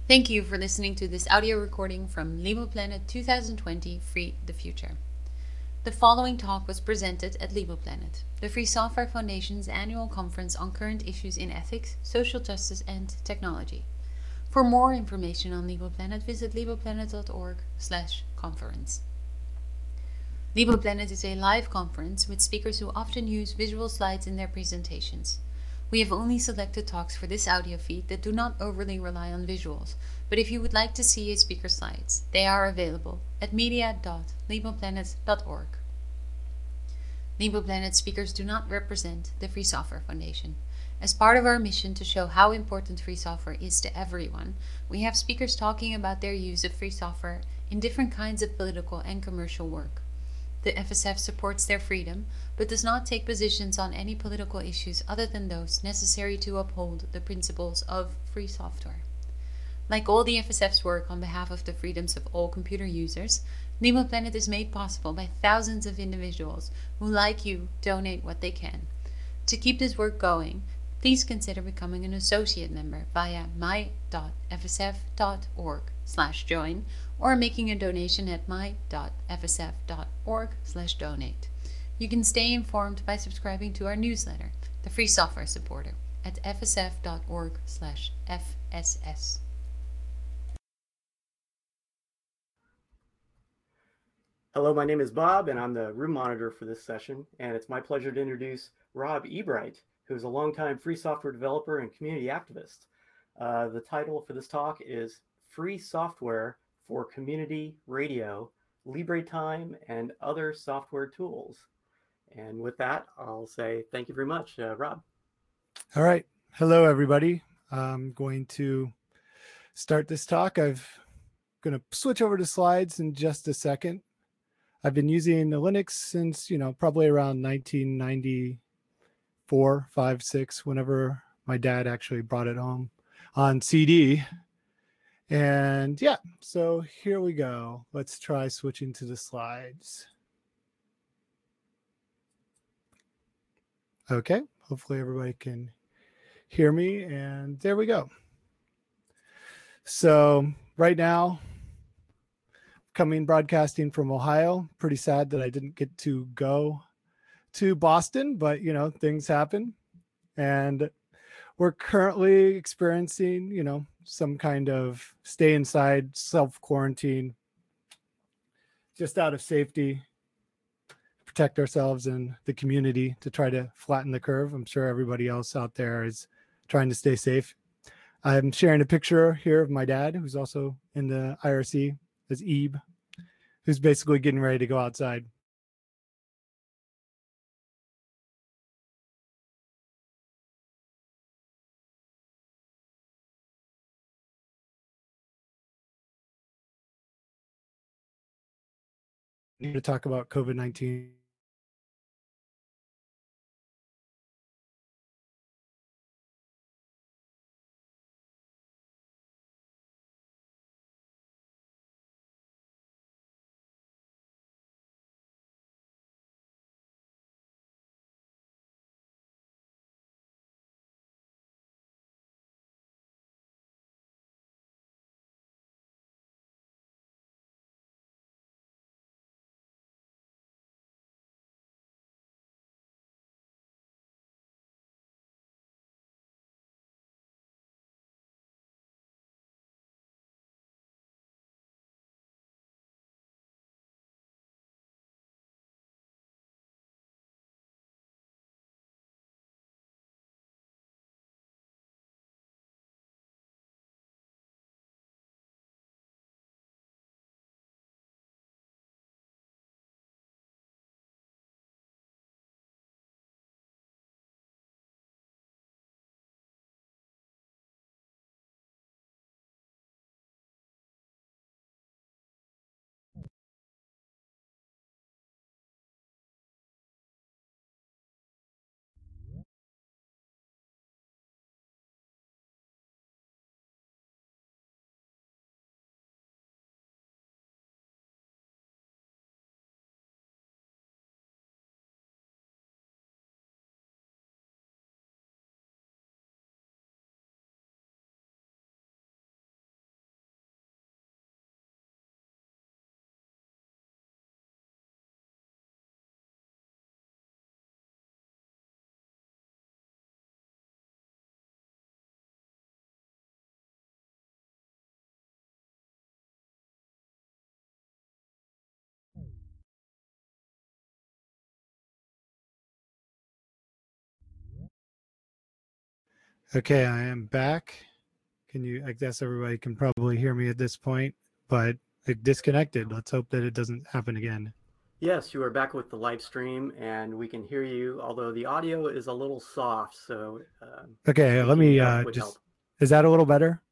Thank you for listening to this audio recording from LiboPlanet 2020 Free the Future. The following talk was presented at LiboPlanet, the Free Software Foundation's annual conference on current issues in ethics, social justice, and technology. For more information on LiboPlanet, visit liboplanet.org/conference. LiboPlanet is a live conference with speakers who often use visual slides in their presentations. We have only selected talks for this audio feed that do not overly rely on visuals, but if you would like to see a speaker's slides, they are available at media.liboplanet.org. LiboPlanet speakers do not represent the Free Software Foundation. As part of our mission to show how important free software is to everyone, we have speakers talking about their use of free software in different kinds of political and commercial work. The FSF supports their freedom, but does not take positions on any political issues other than those necessary to uphold the principles of free software. Like all the FSF's work on behalf of the freedoms of all computer users, LiboPlanet is made possible by thousands of individuals who, like you, donate what they can. To keep this work going, please consider becoming an associate member via my.fsf.org/join or making a donation at my.fsf.org/donate. You can stay informed by subscribing to our newsletter, The Free Software Supporter, at fsf.org/fss. Hello, my name is Bob, and I'm the room monitor for this session, and it's my pleasure to introduce Rob Ebright, who is a longtime free software developer and community activist. The title for this talk is Free Software for Community Radio, LibreTime, and Other Software Tools. And with that, I'll say thank you very much, Rob. All right. Hello, everybody. I'm going to start this talk. I'm going to switch over to slides in just a second. I've been using Linux since, probably around 1994, 5, 6, whenever my dad actually brought it home on CD. And yeah, so here we go. Let's try switching to the slides. Okay, hopefully everybody can hear me. And there we go. So right now, broadcasting from Ohio. Pretty sad that I didn't get to go to Boston, but things happen. And we're currently experiencing, some kind of stay inside, self-quarantine, just out of safety, protect ourselves and the community to try to flatten the curve. I'm sure everybody else out there is trying to stay safe. I'm sharing a picture here of my dad, who's also in the IRC as Ebe, who's basically getting ready to go outside. Need to talk about COVID-19. Okay, I am back. I guess everybody can probably hear me at this point, but it disconnected. Let's hope that it doesn't happen again. Yes, you are back with the live stream, and we can hear you, although the audio is a little soft, so Okay, let me would help. is that a little better?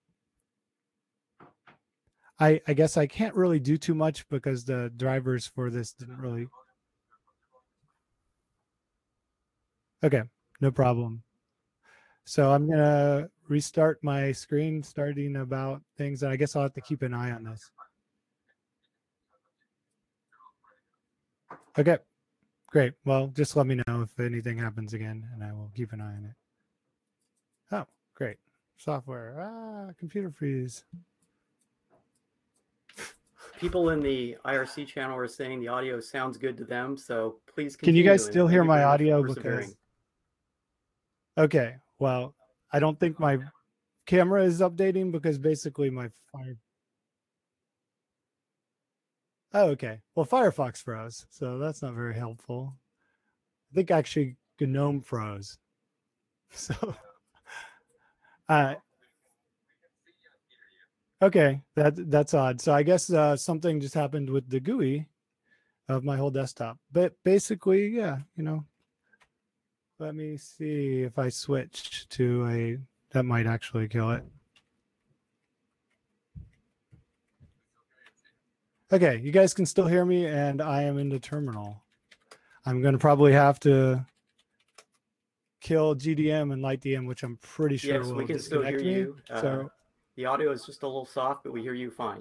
I guess I can't really do too much because the drivers for this didn't really. Okay, no problem. So I'm gonna restart my screen starting about things, and I guess I'll have to keep an eye on this. Okay, great. Well, just let me know if anything happens again, and I will keep an eye on it. Oh, great. Software. Computer freeze. People in the IRC channel are saying the audio sounds good to them, so please Can continue. you guys still hear my audio? Because okay, well, I don't think my camera is updating because basically my fire. Oh, okay. Well, Firefox froze, so that's not very helpful. I think actually GNOME froze. So, okay, that's odd. So I guess something just happened with the GUI of my whole desktop. But basically, yeah, let me see if I switch to that might actually kill it. Okay, you guys can still hear me, and I am in the terminal. I'm going to probably have to kill GDM and LightDM, which I'm pretty sure will we can still hear me. you. So the audio is just a little soft, but we hear you fine.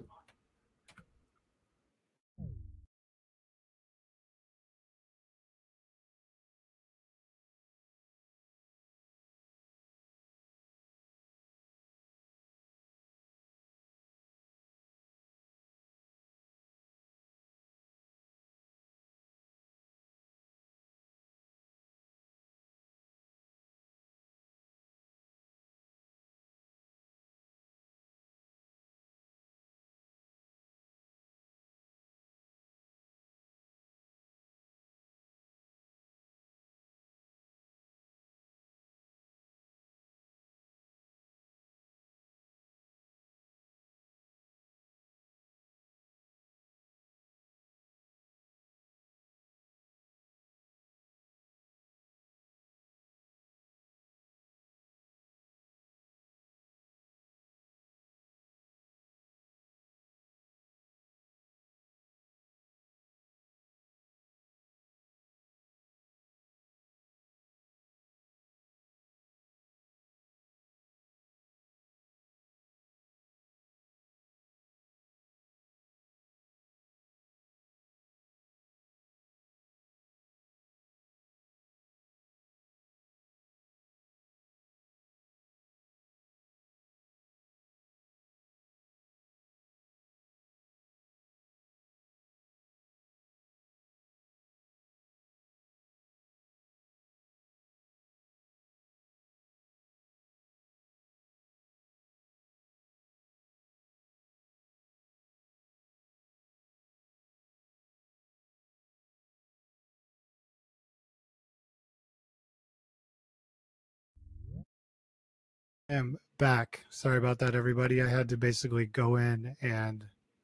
I am back. Sorry about that, everybody. I had to basically go in and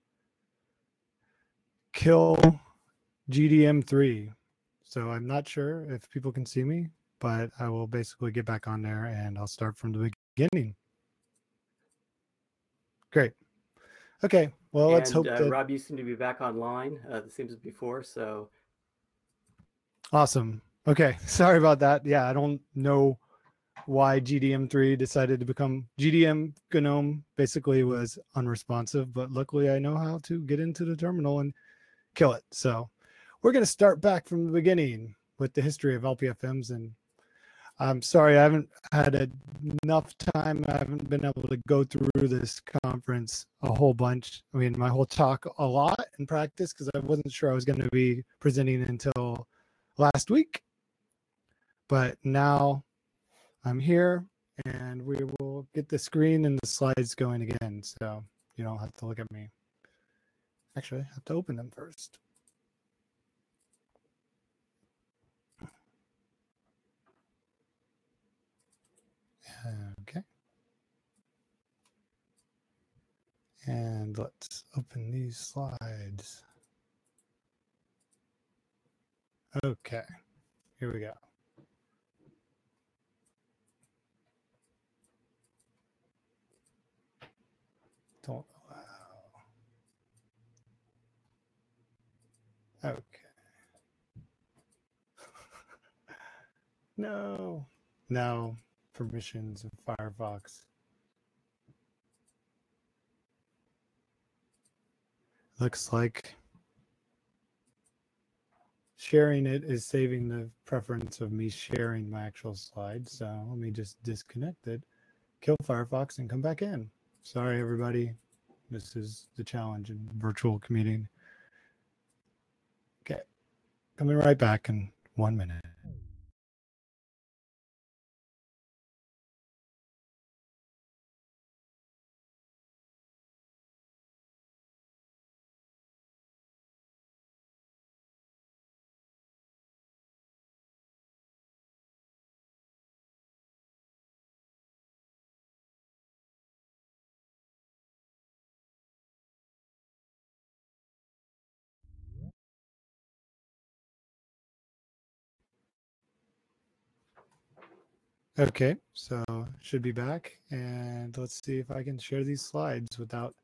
kill GDM3. So I'm not sure if people can see me, but I will basically get back on there and I'll start from the beginning. Great. Okay. Well, let's hope that Rob, you seem to be back online, the same as before. So awesome. Okay. Sorry about that. Yeah, I don't know why GDM3 decided to become GDM GNOME basically was unresponsive, but luckily I know how to get into the terminal and kill it. So we're going to start back from the beginning with the history of LPFMs. And I'm sorry, I haven't had enough time. I haven't been able to go through this conference a whole bunch. I mean, my whole talk a lot in practice because I wasn't sure I was going to be presenting until last week. But now I'm here and we will get the screen and the slides going again. So you don't have to look at me. Actually, I have to open them first. Okay. And let's open these slides. Okay, here we go. Don't allow. Okay. No. No permissions in Firefox. Looks like sharing it is saving the preference of me sharing my actual slides. So let me just disconnect it, kill Firefox, and come back in. Sorry, everybody. This is the challenge in virtual commuting. Okay, coming right back in 1 minute. Okay, so should be back, and let's see if I can share these slides without.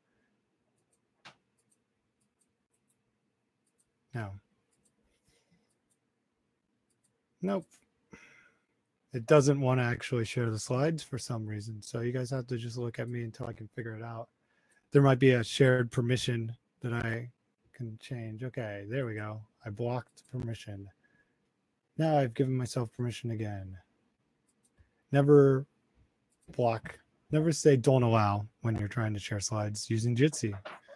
No. Nope. It doesn't want to actually share the slides for some reason. So you guys have to just look at me until I can figure it out. There might be a shared permission that I can change. Okay, there we go. I blocked permission. Now I've given myself permission again. Never block, never say don't allow when you're trying to share slides using Jitsi.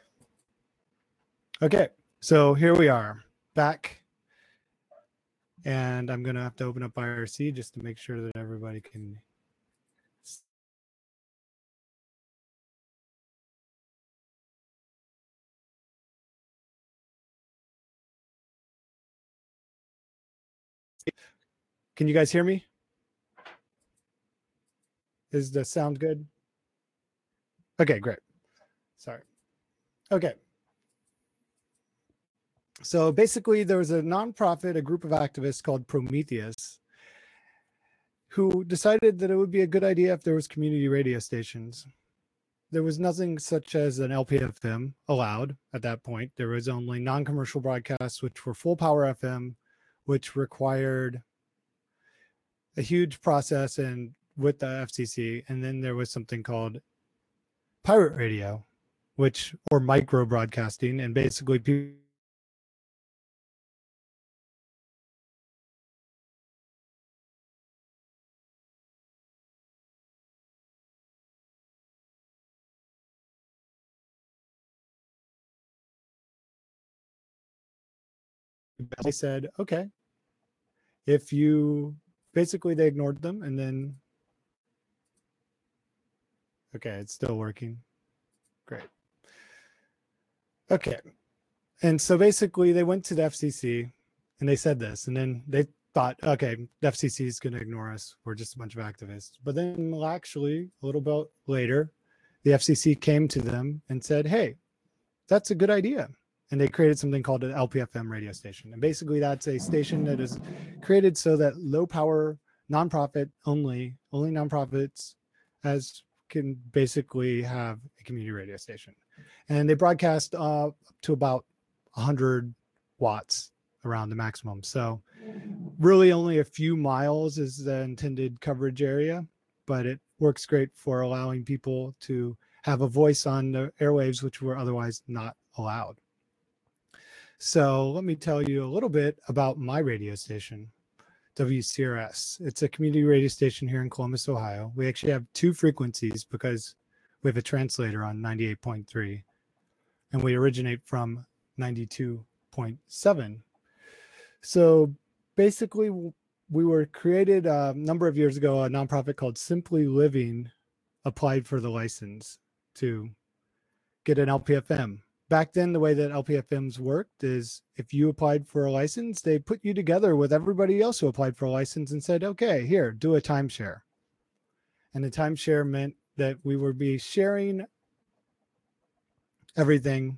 Okay, so here we are back. And I'm going to have to open up IRC just to make sure that everybody can. Can you guys hear me? Is the sound good? Okay, great. Sorry. Okay. So basically, there was a nonprofit, a group of activists called Prometheus, who decided that it would be a good idea if there was community radio stations. There was nothing such as an LPFM allowed at that point. There was only non-commercial broadcasts, which were full power FM, which required a huge process and with the FCC. And then there was something called pirate radio, or micro broadcasting. And basically people they said, okay, if you basically they ignored them and then okay, it's still working. Great. Okay. And so basically they went to the FCC and they said this, and then they thought, okay, the FCC is going to ignore us. We're just a bunch of activists. But then actually a little bit later, the FCC came to them and said, hey, that's a good idea. And they created something called an LPFM radio station. And basically that's a station that is created so that low power, nonprofit only nonprofits can basically have a community radio station. And they broadcast to about 100 watts around the maximum. So really only a few miles is the intended coverage area, but it works great for allowing people to have a voice on the airwaves, which were otherwise not allowed. So let me tell you a little bit about my radio station, WCRS. It's a community radio station here in Columbus, Ohio. We actually have two frequencies because we have a translator on 98.3, and we originate from 92.7. So basically, we were created a number of years ago. A nonprofit called Simply Living applied for the license to get an LPFM. Back then, the way that LPFMs worked is if you applied for a license, they put you together with everybody else who applied for a license and said, okay, here, do a timeshare. And the timeshare meant that we would be sharing everything.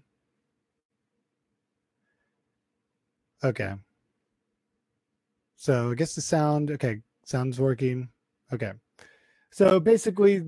Okay. So I guess the sound, okay, sound's working. Okay. So basically,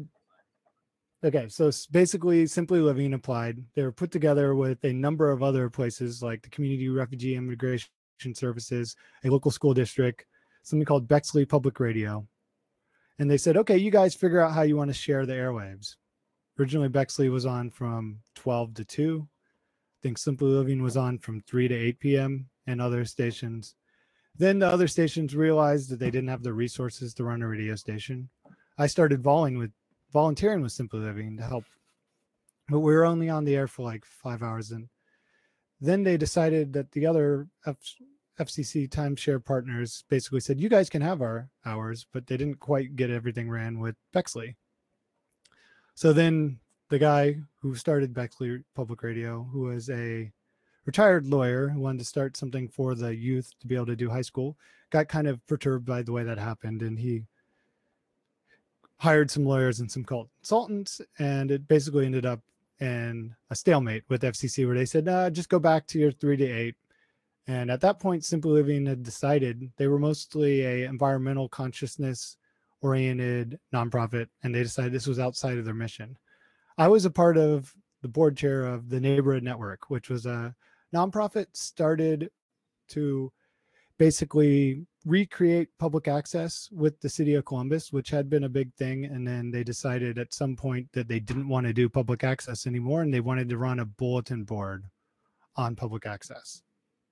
Simply Living applied. They were put together with a number of other places like the Community Refugee Immigration Services, a local school district, something called Bexley Public Radio. And they said, okay, you guys figure out how you want to share the airwaves. Originally, Bexley was on from 12 to 2. I think Simply Living was on from 3 to 8 p.m. and other stations. Then the other stations realized that they didn't have the resources to run a radio station. I started volunteering with Simply Living to help, but we were only on the air for like 5 hours. And then they decided that the other FCC timeshare partners basically said, you guys can have our hours, but they didn't quite get everything ran with Bexley. So then the guy who started Bexley Public Radio, who was a retired lawyer who wanted to start something for the youth to be able to do high school, got kind of perturbed by the way that happened. And he hired some lawyers and some consultants. And it basically ended up in a stalemate with FCC where they said, nah, just go back to your 3 to 8. And at that point, Simply Living had decided they were mostly a environmental consciousness oriented nonprofit. And they decided this was outside of their mission. I was a part of the board chair of the Neighborhood Network, which was a nonprofit started to basically recreate public access with the city of Columbus, which had been a big thing. And then they decided at some point that they didn't want to do public access anymore, and they wanted to run a bulletin board on public access.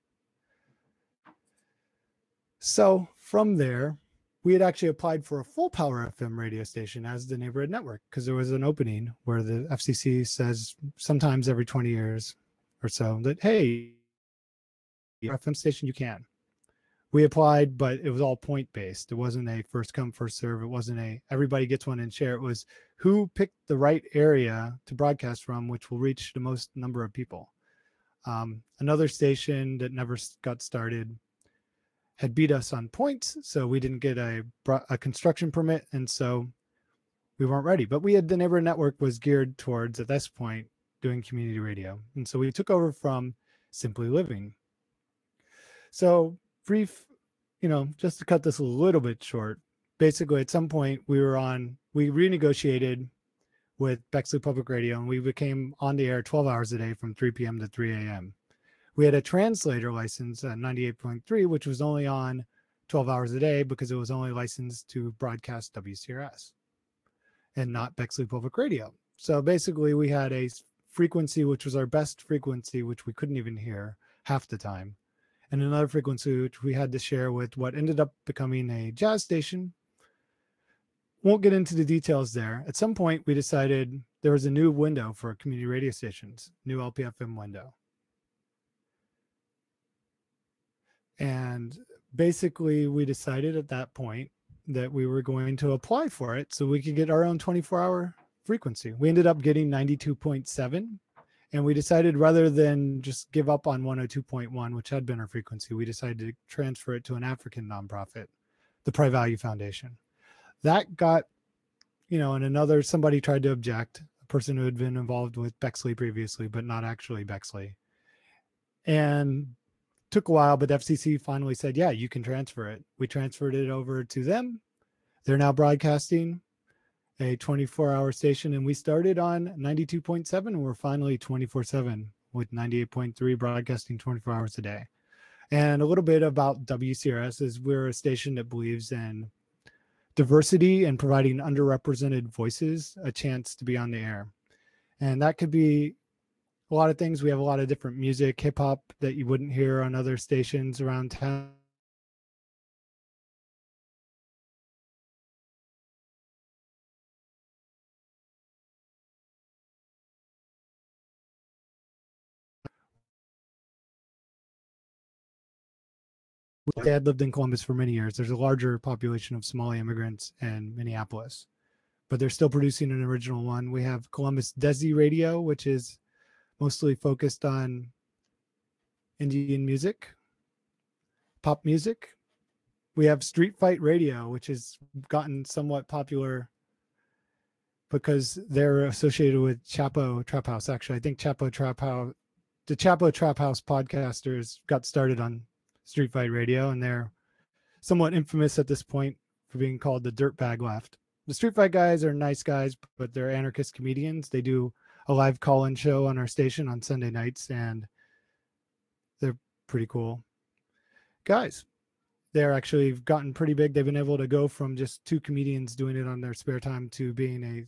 So from there, we had actually applied for a full power FM radio station as the Neighborhood Network because there was an opening where the FCC says sometimes every 20 years or so that, hey, FM station, you can. We applied, but it was all point based. It wasn't a first come, first serve. It wasn't a everybody gets one and share. It was who picked the right area to broadcast from, which will reach the most number of people. Another station that never got started had beat us on points, so we didn't get a construction permit, and so we weren't ready. But the Neighborhood Network was geared towards, at this point, doing community radio. And so we took over from Simply Living. So brief, just to cut this a little bit short, basically at some point we renegotiated with Bexley Public Radio, and we became on the air 12 hours a day from 3 p.m. to 3 a.m. We had a translator license at 98.3, which was only on 12 hours a day because it was only licensed to broadcast WCRS and not Bexley Public Radio. So basically we had a frequency, which was our best frequency, which we couldn't even hear half the time, and another frequency which we had to share with what ended up becoming a jazz station. Won't get into the details there. At some point, we decided there was a new window for community radio stations, new LPFM window. And basically, we decided at that point that we were going to apply for it so we could get our own 24-hour frequency. We ended up getting 92.7. And we decided rather than just give up on 102.1, which had been our frequency, we decided to transfer it to an African nonprofit, the Pri Value Foundation. That got, and somebody tried to object, a person who had been involved with Bexley previously, but not actually Bexley. And took a while, but the FCC finally said, yeah, you can transfer it. We transferred it over to them. They're now broadcasting a 24-hour station, and we started on 92.7, and we're finally 24/7 with 98.3 broadcasting 24 hours a day. And a little bit about WCRS is we're a station that believes in diversity and providing underrepresented voices a chance to be on the air. And that could be a lot of things. We have a lot of different music, hip hop that you wouldn't hear on other stations around town. My dad lived in Columbus for many years. There's a larger population of Somali immigrants in Minneapolis, but they're still producing an original one. We have Columbus Desi Radio, which is mostly focused on Indian music, pop music. We have Street Fight Radio, which has gotten somewhat popular because they're associated with Chapo Trap House. Actually, I think Chapo Trap House, the Chapo Trap House podcasters got started on Street Fight Radio, and they're somewhat infamous at this point for being called the Dirtbag Left. The Street Fight guys are nice guys, but they're anarchist comedians. They do a live call-in show on our station on Sunday nights, and they're pretty cool guys. They're actually gotten pretty big. They've been able to go from just two comedians doing it on their spare time to being a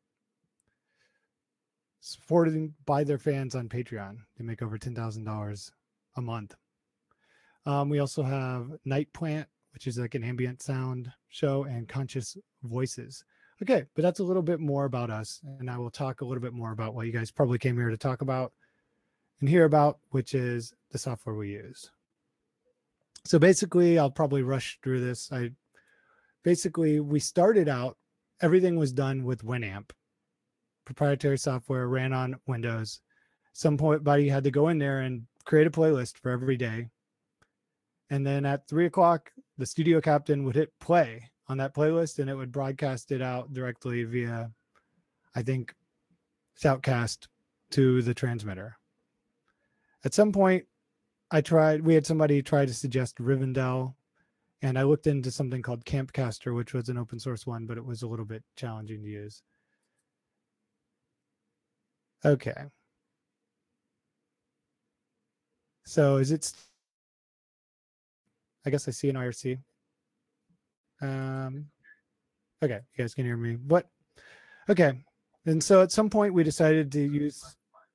supported by their fans on Patreon. They make over $10,000 a month. We also have Night Plant, which is like an ambient sound show, and Conscious Voices. Okay, but that's a little bit more about us, and I will talk a little bit more about what you guys probably came here to talk about and hear about, which is the software we use. So basically, I'll probably rush through this. We started out, everything was done with Winamp. Proprietary software, ran on Windows. Somebody had to go in there and create a playlist for every day. And then at 3 o'clock, the studio captain would hit play on that playlist, and it would broadcast it out directly via, I think, Shoutcast to the transmitter. At some point, we had somebody try to suggest Rivendell, and I looked into something called Campcaster, which was an open source one, but it was a little bit challenging to use. Okay. So I guess I see an IRC. Okay, you guys can hear me. What? Okay. And so at some point we decided to use.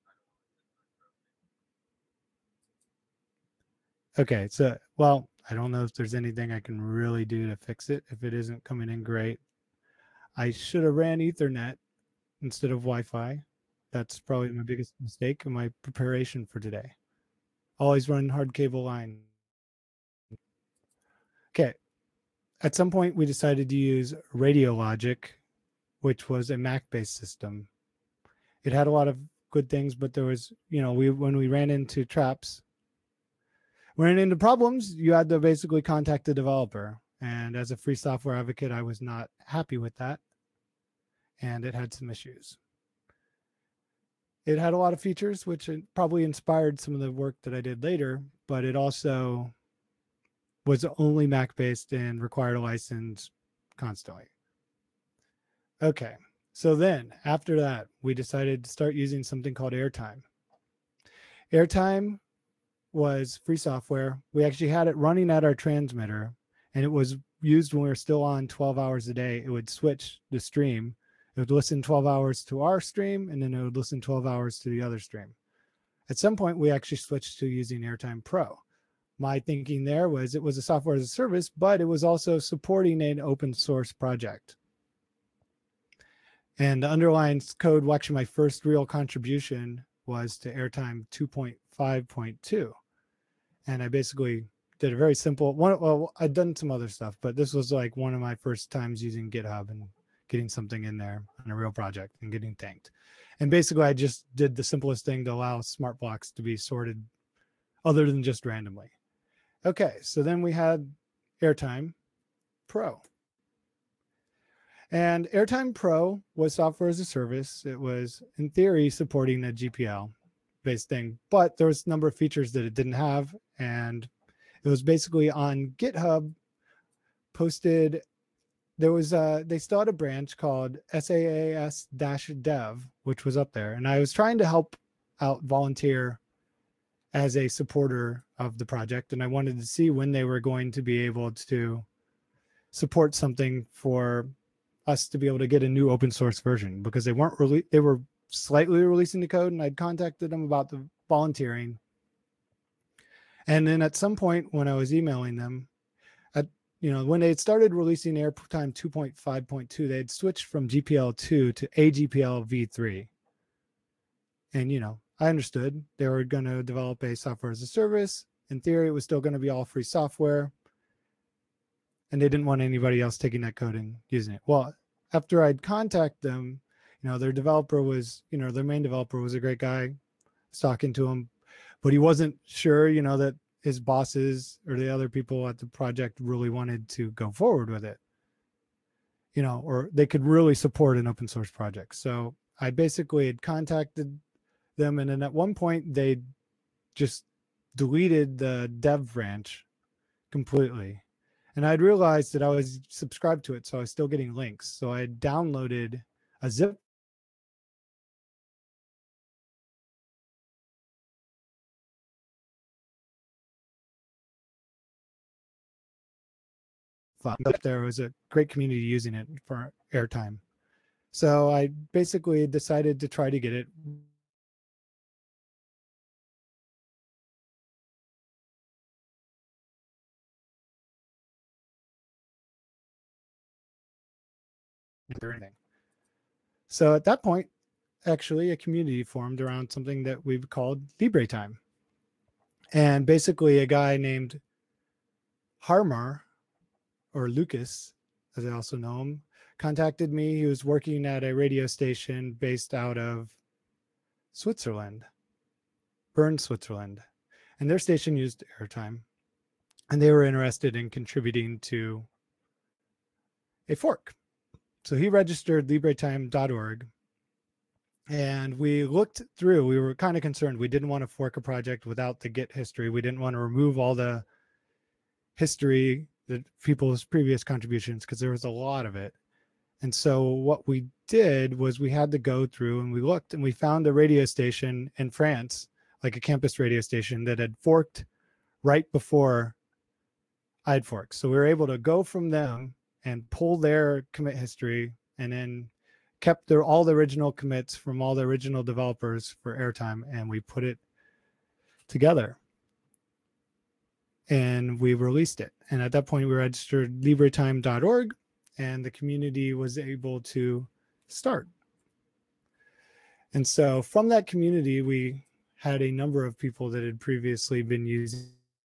Okay, so, well, I don't know if there's anything I can really do to fix it if it isn't coming in great. I should have ran Ethernet instead of Wi-Fi. That's probably my biggest mistake in my preparation for today. Always run hard cable line. Okay. At some point, we decided to use Radiologic, which was a Mac-based system. It had a lot of good things, but there was, when we ran into traps, ran into problems, you had to basically contact the developer. And as a free software advocate, I was not happy with that. And it had some issues. It had a lot of features, which probably inspired some of the work that I did later, but it also was only Mac-based and required a license constantly. Okay, so then after that, we decided to start using something called Airtime. Airtime was free software. We actually had it running at our transmitter, and it was used when we were still on 12 hours a day. It would switch the stream. It would listen 12 hours to our stream, and then it would listen 12 hours to the other stream. At some point, we actually switched to using Airtime Pro. My thinking there was it was a software as a service, but it was also supporting an open source project. And the underlying code, well, actually my first real contribution was to Airtime 2.5.2. And I basically did a very simple one. Well, I'd done some other stuff, but this was like one of my first times using GitHub and getting something in there on a real project and getting thanked. And basically I just did the simplest thing to allow smart blocks to be sorted other than just randomly. Okay, so then we had Airtime Pro. And Airtime Pro was software as a service. It was, in theory, supporting a GPL-based thing, but there was a number of features that it didn't have, and it was basically on GitHub posted. There was they still had a branch called SaaS-dev, which was up there, and I was trying to help out volunteer as a supporter of the project, and I wanted to see when they were going to be able to support something for us to be able to get a new open source version, because they weren't they were slightly releasing the code, and I'd contacted them about the volunteering. And then at some point when I was emailing them, when they had started releasing Airtime 2.5.2, they had switched from GPL2 to AGPL v3. And, I understood they were going to develop a software as a service. In theory, it was still going to be all free software. And they didn't want anybody else taking that code and using it. Well, after I'd contact them, their developer was, their main developer was a great guy. I was talking to him, but he wasn't sure, that his bosses or the other people at the project really wanted to go forward with it. or they could really support an open source project. So I basically had contacted them, and then at one point they just deleted the dev branch completely. And I'd realized that I was subscribed to it, so I was still getting links. So I downloaded a zip file. There was a great community using it for airtime. So I basically decided to try to get it or anything. So at that point, actually, a community formed around something that we've called LibreTime. And basically, a guy named Harmar, or Lucas, as I also know him, contacted me. He was working at a radio station based out of Switzerland, Bern, Switzerland. And their station used airtime. And they were interested in contributing to a fork. So he registered libretime.org. And we looked through, we were kind of concerned. We didn't want to fork a project without the Git history. We didn't want to remove all the history, the people's previous contributions, because there was a lot of it. And so what we did was we had to go through and we looked and we found a radio station in France, like a campus radio station that had forked right before I'd forked. So we were able to go from them and pull their commit history, and then kept all the original commits from all the original developers for airtime, and we put it together and we released it. And at that point we registered libretime.org, and the community was able to start. And so from that community, we had a number of people that had previously been using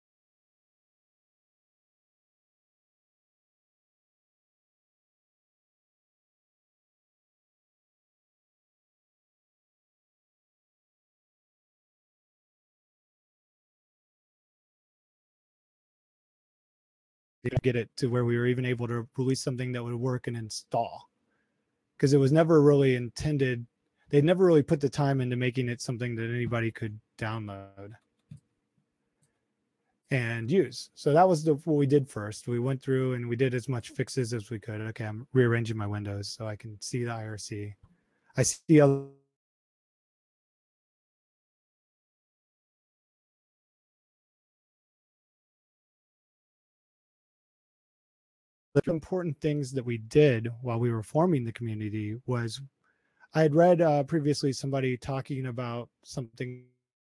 get it to where we were even able to release something that would work and install, because it was never really intended. They'd never really put the time into making it something that anybody could download and use. So that was what we did first. We went through and we did as much fixes as we could. Okay, I'm rearranging my windows so I can see the IRC. I see a the important things that we did while we were forming the community was, I had read previously somebody talking about something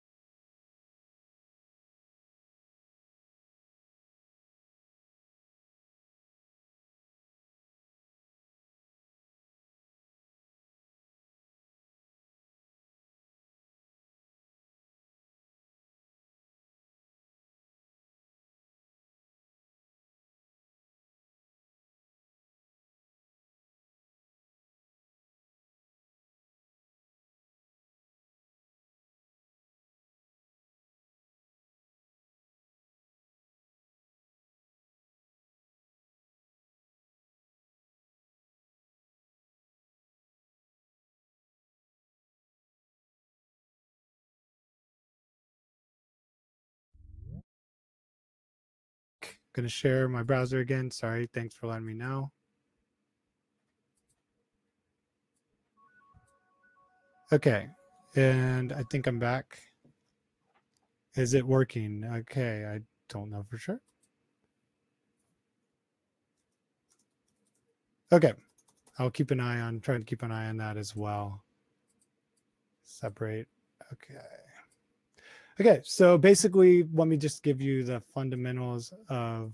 going to share my browser again. Sorry, thanks for letting me know. Okay, and I think I'm back. Is it working? Okay, I don't know for sure. Okay, I'll keep an eye on, trying to keep an eye on that as well. Separate, okay. Okay, so basically, let me just give you the fundamentals of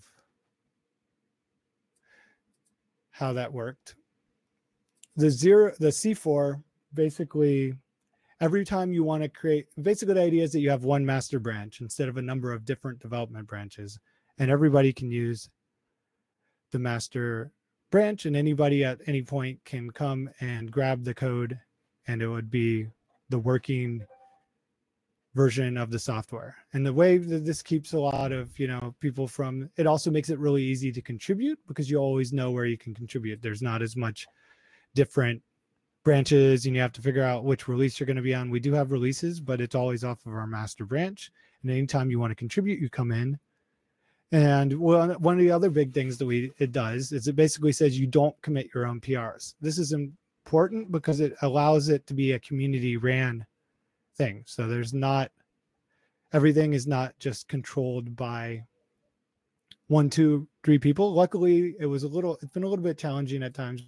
how that worked. The C4, basically, every time you want to create, basically the idea is that you have one master branch instead of a number of different development branches, and everybody can use the master branch, and anybody at any point can come and grab the code, and it would be the working version of the software. And the way that this keeps a lot of, people from, it also makes it really easy to contribute because you always know where you can contribute. There's not as much different branches and you have to figure out which release you're going to be on. We do have releases, but it's always off of our master branch. And anytime you want to contribute, you come in. And one of the other big things that it does is it basically says you don't commit your own PRs. This is important because it allows it to be a community ran thing. So everything is not just controlled by 1, 2, 3 people. Luckily, it's been a little bit challenging at times.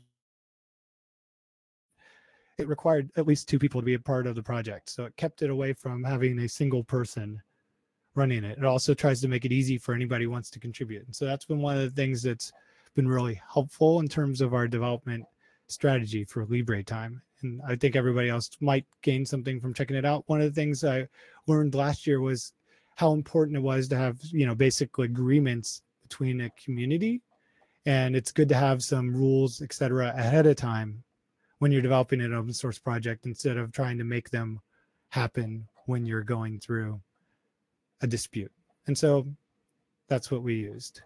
It required at least 2 people to be a part of the project. So it kept it away from having a single person running it. It also tries to make it easy for anybody who wants to contribute. And so that's been one of the things that's been really helpful in terms of our development strategy for LibreTime. And I think everybody else might gain something from checking it out. One of the things I learned last year was how important it was to have, basic agreements between a community. And it's good to have some rules, et cetera, ahead of time when you're developing an open source project instead of trying to make them happen when you're going through a dispute. And so that's what we used.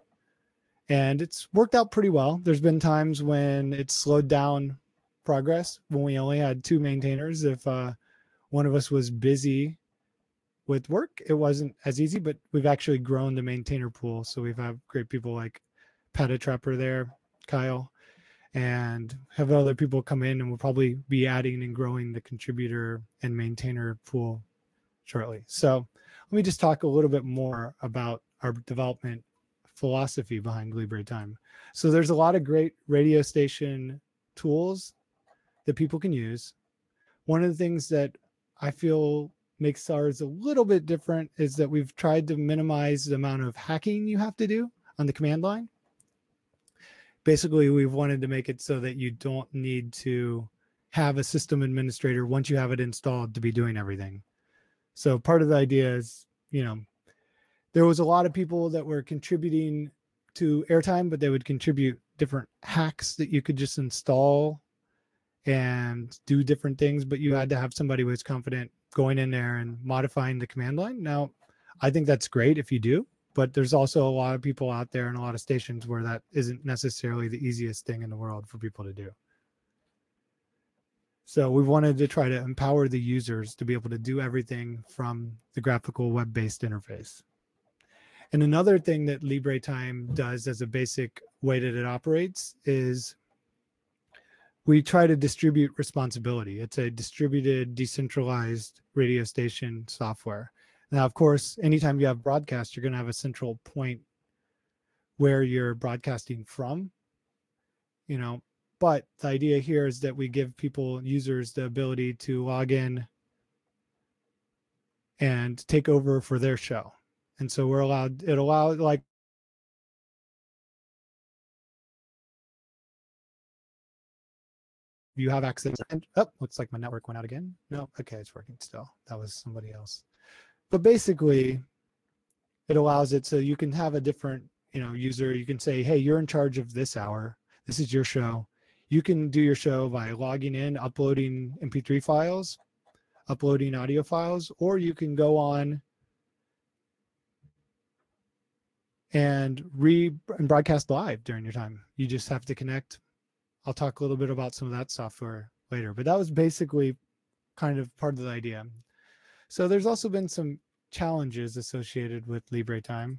And it's worked out pretty well. There's been times when it's slowed down progress when we only had 2 maintainers. If one of us was busy with work, it wasn't as easy, but we've actually grown the maintainer pool. So we've had great people like Patatrapper there, Kyle, and have other people come in, and we'll probably be adding and growing the contributor and maintainer pool shortly. So let me just talk a little bit more about our development philosophy behind LibreTime. So there's a lot of great radio station tools that people can use. One of the things that I feel makes ours a little bit different is that we've tried to minimize the amount of hacking you have to do on the command line. Basically, we've wanted to make it so that you don't need to have a system administrator once you have it installed to be doing everything. So part of the idea is, there was a lot of people that were contributing to Airtime, but they would contribute different hacks that you could just install and do different things, but you had to have somebody who was confident going in there and modifying the command line. Now, I think that's great if you do, but there's also a lot of people out there and a lot of stations where that isn't necessarily the easiest thing in the world for people to do. So we wanted to try to empower the users to be able to do everything from the graphical web-based interface. And another thing that LibreTime does as a basic way that it operates is we try to distribute responsibility. It's a distributed, decentralized radio station software. Now, of course, anytime you have broadcast, you're going to have a central point where you're broadcasting from, but the idea here is that we give users the ability to log in and take over for their show. And so it allowed like, you have access, and looks like my network went out again. No, okay, it's working still. That was somebody else. But basically, it allows it so you can have a different, user. You can say, hey, you're in charge of this hour. This is your show. You can do your show by logging in, uploading MP3 files, uploading audio files, or you can go on and broadcast live during your time. You just have to connect. I'll talk a little bit about some of that software later, but that was basically kind of part of the idea. So there's also been some challenges associated with LibreTime.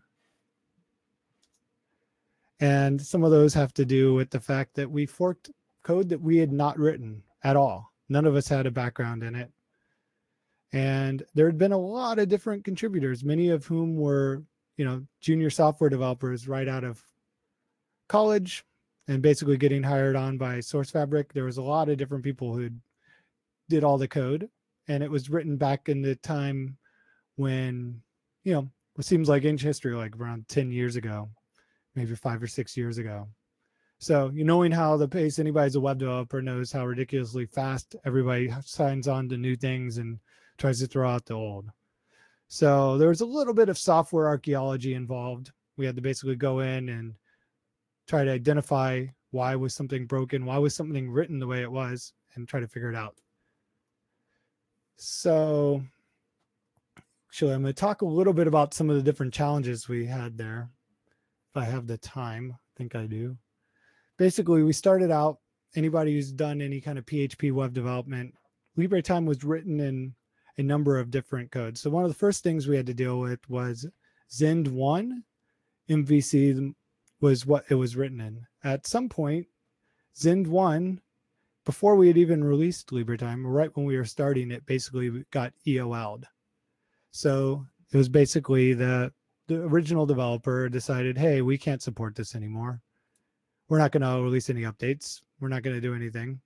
And some of those have to do with the fact that we forked code that we had not written at all. None of us had a background in it. And there had been a lot of different contributors, many of whom were, junior software developers right out of college and basically getting hired on by SourceFabric. There was a lot of different people who did all the code, and it was written back in the time when, it seems like ancient history, like around 10 years ago, maybe 5 or 6 years ago. So knowing how the pace, anybody who's a web developer knows how ridiculously fast everybody signs on to new things and tries to throw out the old. So there was a little bit of software archaeology involved. We had to basically go in and try to identify why was something broken, why was something written the way it was, and try to figure it out. So Actually, I'm going to talk a little bit about some of the different challenges we had there. If I have the time, I think I do. Basically, we started out, anybody who's done any kind of PHP web development, LibreTime was written in a number of different codes. So one of the first things we had to deal with was Zend 1 MVC was what it was written in. At some point, Zend 1, before we had even released LibreTime, right when we were starting, it basically got EOL'd. So it was basically the original developer decided, hey, we can't support this anymore. We're not going to release any updates. We're not going to do anything.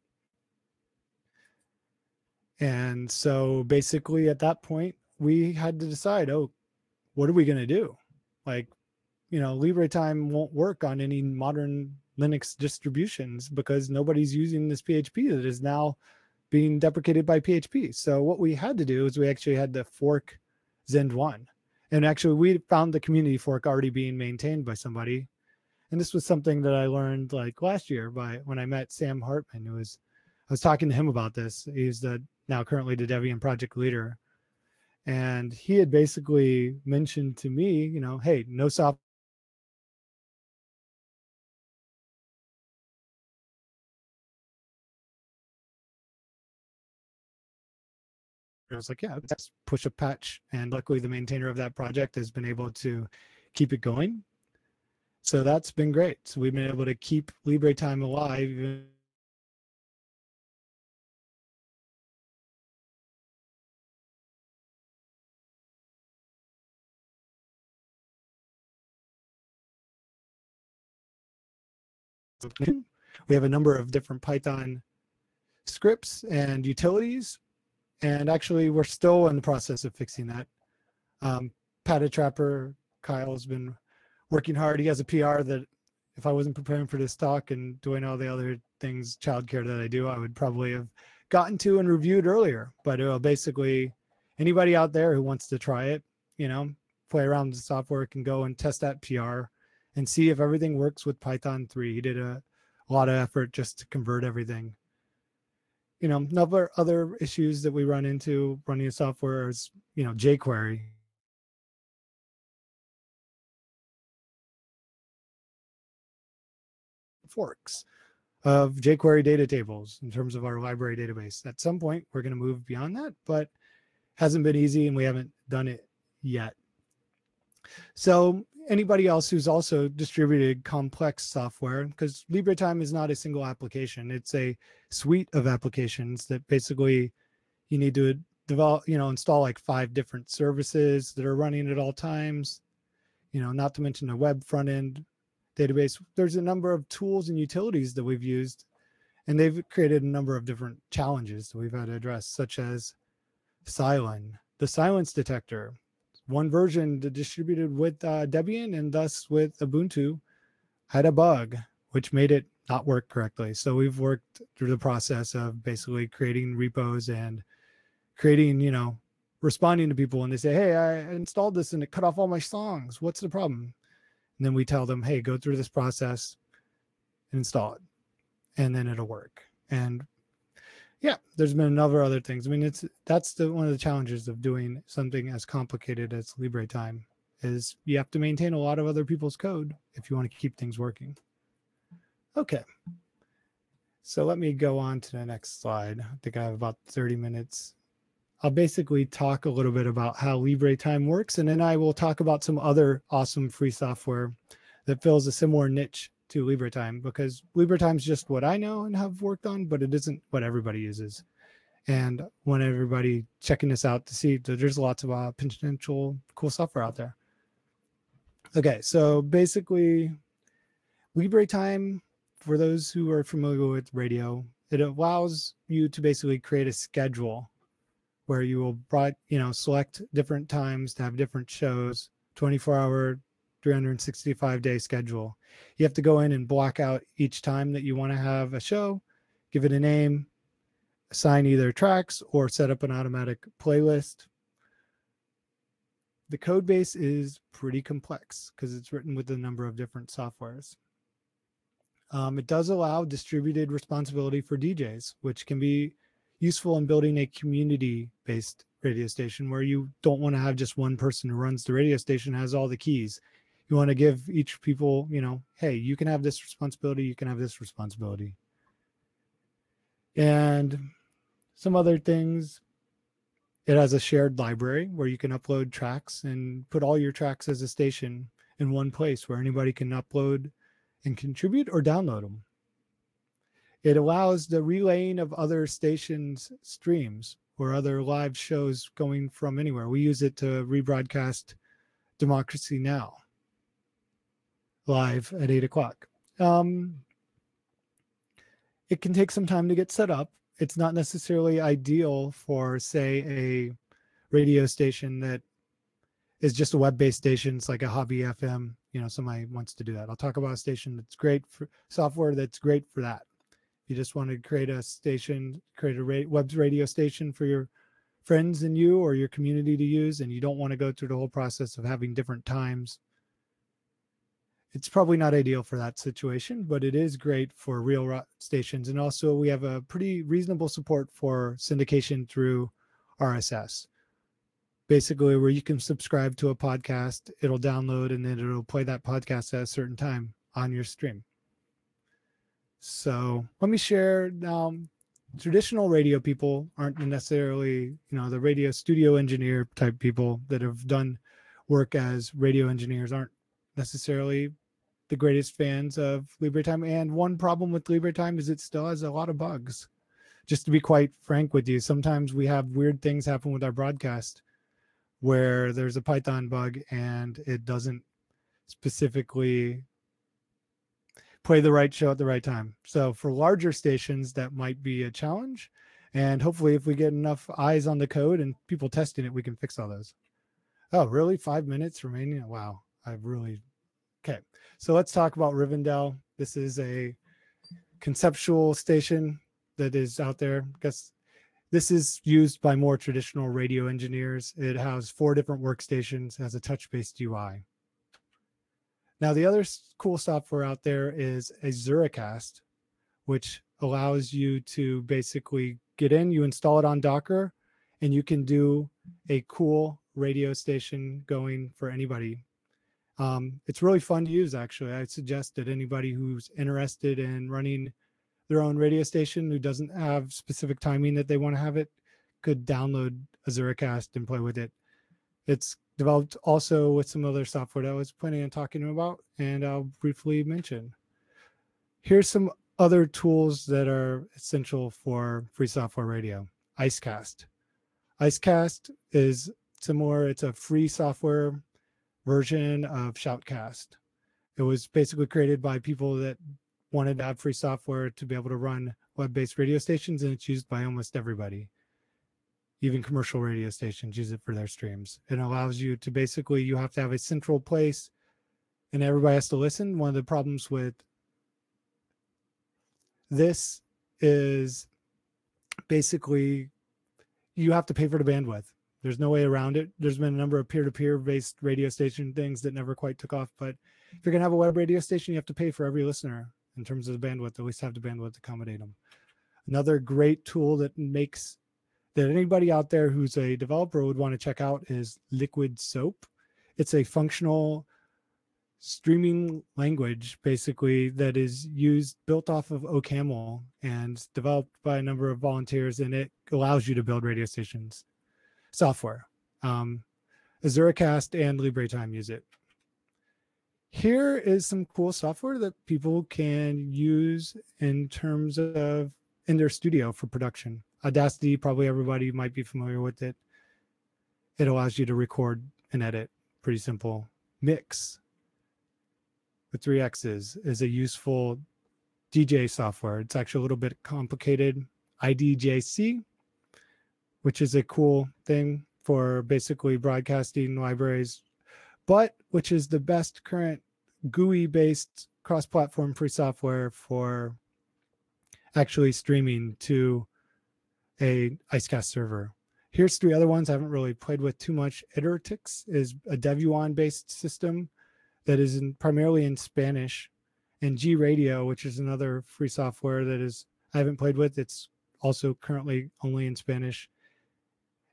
And so basically at that point, we had to decide, oh, what are we going to do? Like, LibreTime won't work on any modern Linux distributions because nobody's using this PHP that is now being deprecated by PHP. So what we had to do is we actually had to fork Zend 1. And actually we found the community fork already being maintained by somebody. And this was something that I learned like last year when I met Sam Hartman, I was talking to him about this. He's now currently the Debian project leader. And he had basically mentioned to me, hey, no software. I was like, yeah, let's push a patch. And luckily the maintainer of that project has been able to keep it going. So that's been great. So we've been able to keep LibreTime alive. We have a number of different Python scripts and utilities. And actually, we're still in the process of fixing that. Patted Trapper, Kyle's been working hard. He has a PR that if I wasn't preparing for this talk and doing all the other things, childcare that I do, I would probably have gotten to and reviewed earlier. But basically, anybody out there who wants to try it, play around with the software can go and test that PR and see if everything works with Python 3. He did a lot of effort just to convert everything. Other issues that we run into running a software is, jQuery. Forks of jQuery data tables in terms of our library database. At some point, we're going to move beyond that, but hasn't been easy and we haven't done it yet. So anybody else who's also distributed complex software, because LibreTime is not a single application, it's a suite of applications that basically you need to develop, install like 5 different services that are running at all times, not to mention a web front end database. There's a number of tools and utilities that we've used, and they've created a number of different challenges that we've had to address, such as Cylon, the silence detector. One version that distributed with Debian and thus with Ubuntu had a bug, which made it not work correctly. So we've worked through the process of basically creating repos and creating, responding to people when they say, hey, I installed this and it cut off all my songs. What's the problem? And then we tell them, hey, go through this process and install it, and then it'll work. And yeah, there's been a number of other things. I mean, that's one of the challenges of doing something as complicated as LibreTime is you have to maintain a lot of other people's code if you want to keep things working. Okay. So let me go on to the next slide. I think I have about 30 minutes. I'll basically talk a little bit about how LibreTime works, and then I will talk about some other awesome free software that fills a similar niche to LibreTime, because LibreTime is just what I know and have worked on, but it isn't what everybody uses. And want everybody checking this out to see that there's lots of potential cool software out there. Okay, so basically LibreTime, for those who are familiar with radio, it allows you to basically create a schedule where you will select different times to have different shows, 24-hour, 365-day schedule. You have to go in and block out each time that you want to have a show, give it a name, assign either tracks or set up an automatic playlist. The code base is pretty complex because it's written with a number of different softwares. It does allow distributed responsibility for DJs, which can be useful in building a community-based radio station, where you don't want to have just one person who runs the radio station, has all the keys. You want to give each people, hey, you can have this responsibility, you can have this responsibility. And some other things, it has a shared library where you can upload tracks and put all your tracks as a station in one place where anybody can upload and contribute or download them. It allows the relaying of other stations' streams or other live shows going from anywhere. We use it to rebroadcast Democracy Now! Live at 8 o'clock. It can take some time to get set up. It's not necessarily ideal for, say, a radio station that is just a web-based station. It's like a hobby FM. Somebody wants to do that. I'll talk about a station that's great for software that's great for that. You just want to create a station, create a web radio station for your friends and you or your community to use, and you don't want to go through the whole process of having different times. It's probably not ideal for that situation, but it is great for real stations. And also we have a pretty reasonable support for syndication through RSS. Basically, where you can subscribe to a podcast, it'll download, and then it'll play that podcast at a certain time on your stream. So let me share. Traditional radio people aren't necessarily, the radio studio engineer type people that have done work as radio engineers aren't necessarily the greatest fans of LibreTime. And one problem with LibreTime is it still has a lot of bugs. Just to be quite frank with you, sometimes we have weird things happen with our broadcast where there's a Python bug and it doesn't specifically play the right show at the right time. So for larger stations, that might be a challenge. And hopefully if we get enough eyes on the code and people testing it, we can fix all those. Oh, really? 5 minutes remaining? Wow. Okay. So let's talk about Rivendell. This is a conceptual station that is out there. I guess this is used by more traditional radio engineers. It has 4 different workstations, has a touch-based UI. Now, the other cool software out there is Azuracast, which allows you to basically get in, you install it on Docker, and you can do a cool radio station going for anybody. It's really fun to use, actually. I suggest that anybody who's interested in running their own radio station who doesn't have specific timing that they want to have it could download Azuracast and play with it. It's developed also with some other software that I was planning on talking about, and I'll briefly mention. Here's some other tools that are essential for free software radio. Icecast. Icecast is similar. It's a free software version of Shoutcast. It was basically created by people that wanted to have free software to be able to run web-based radio stations, and it's used by almost everybody. Even commercial radio stations use it for their streams. It allows you to basically, you have to have a central place and everybody has to listen. One of the problems with this is basically you have to pay for the bandwidth. There's no way around it. There's been a number of peer-to-peer based radio station things that never quite took off. But if you're going to have a web radio station, you have to pay for every listener in terms of the bandwidth, at least have the bandwidth to accommodate them. Another great tool that anybody out there who's a developer would want to check out is Liquid Soap. It's a functional streaming language, basically, that is built off of OCaml and developed by a number of volunteers, and it allows you to build radio stations software. Azuracast and LibreTime use it. Here is some cool software that people can use in terms of in their studio for production. Audacity, probably everybody might be familiar with it. It allows you to record and edit. Pretty simple. Mix with 3 X's is a useful DJ software. It's actually a little bit complicated. IDJC, which is a cool thing for basically broadcasting libraries, but which is the best current GUI-based cross-platform free software for actually streaming to a Icecast server. Here's 3 other ones I haven't really played with too much. Iteratix is a Devuan-based system that is primarily in Spanish, and G-Radio, which is another free software that I haven't played with. It's also currently only in Spanish.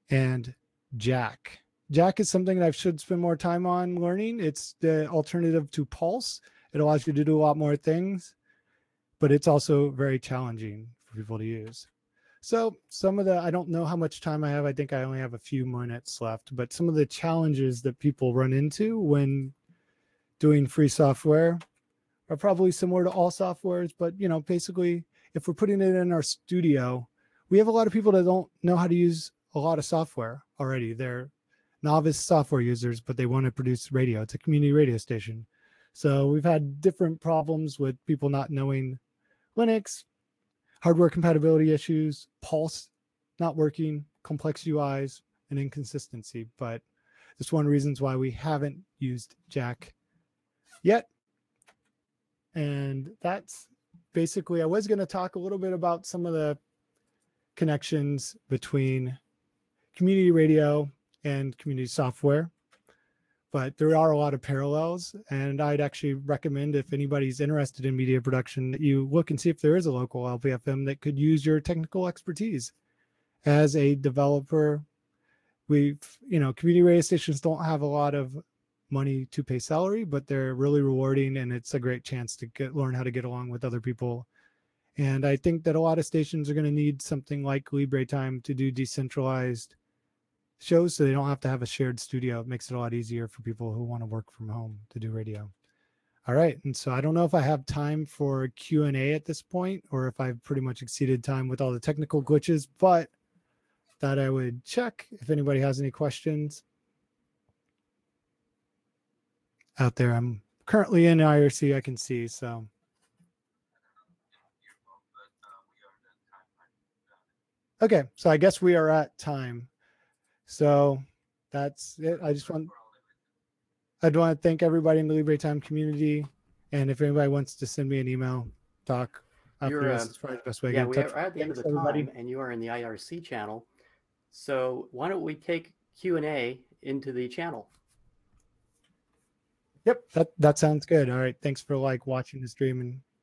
and Jack. Jack is something that I should spend more time on learning. It's the alternative to Pulse. It allows you to do a lot more things, but it's also very challenging for people to use. So I don't know how much time I have. I think I only have a few minutes left, but some of the challenges that people run into when doing free software are probably similar to all softwares, but basically if we're putting it in our studio, we have a lot of people that don't know how to use a lot of software already. They're novice software users, but they want to produce radio. It's a community radio station. So we've had different problems with people not knowing Linux, hardware compatibility issues, Pulse not working, complex UIs, and inconsistency. But that's one of the reasons why we haven't used Jack yet. And that's basically, I was going to talk a little bit about some of the connections between community radio and community software, but there are a lot of parallels. And I'd actually recommend, if anybody's interested in media production, that you look and see if there is a local LPFM that could use your technical expertise. As a developer, community radio stations don't have a lot of money to pay salary, but they're really rewarding, and it's a great chance to learn how to get along with other people. And I think that a lot of stations are going to need something like Libre Time to do decentralized shows, so they don't have to have a shared studio. It makes it a lot easier for people who want to work from home to do radio. All right, and so I don't know if I have time for Q&A at this point, or if I've pretty much exceeded time with all the technical glitches, but thought I would check if anybody has any questions out there. I'm currently in IRC, I can see, so. Okay, so I guess we are at time. So that's it. I'd want to thank everybody in the Libre Time community. And if anybody wants to send me an email, talk after this is probably the best way to get in touch. We are at the end of the time, and you are in the IRC channel. So why don't we take Q&A into the channel? Yep, that sounds good. All right, thanks for watching the stream, and